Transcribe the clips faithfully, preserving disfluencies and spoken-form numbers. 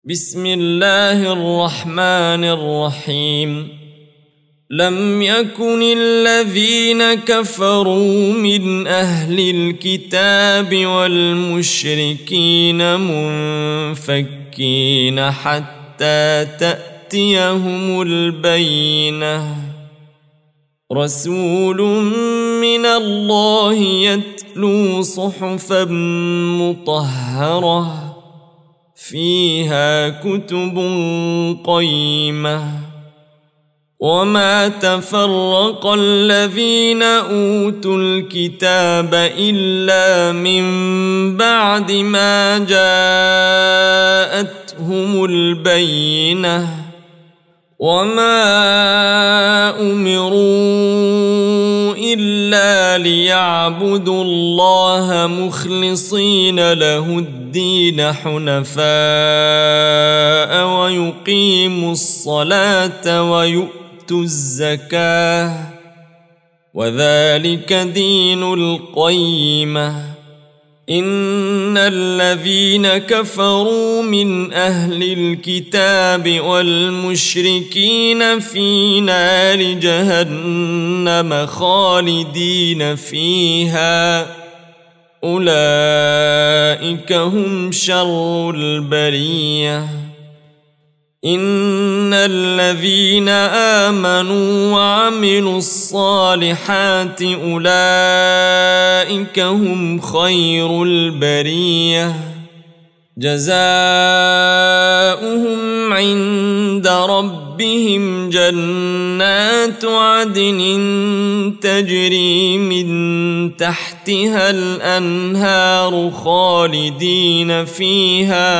بسم الله الرحمن الرحيم. لم يكن الذين كفروا من أهل الكتاب والمشركين منفكين حتى تأتيهم البينة. رسول من الله يتلو صحفا مطهرة فيها كتب قيمة. وما تفرق الذين أوتوا الكتاب إلا من بعد ما جاءتهم البينة. وما أمروا إلا ليعبدوا الله مخلصين له الدين حنفاء ويقيموا الصلاة ويؤتوا الزكاة وذلك دين القيمة. إن الذين كفروا من أهل الكتاب والمشركين في نار جهنم خالدين فيها أولئك هم شر البرية. إن الذين آمنوا وعملوا الصالحات أولئك هم خير البرية. جزاؤهم عند ربهم جنات عدن تجري من تحتها الأنهار خالدين فيها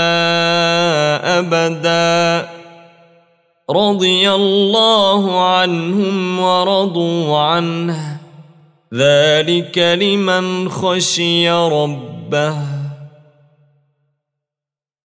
أبدا. رضي الله عنهم ورضوا عنه ذلك لمن خشي ربه.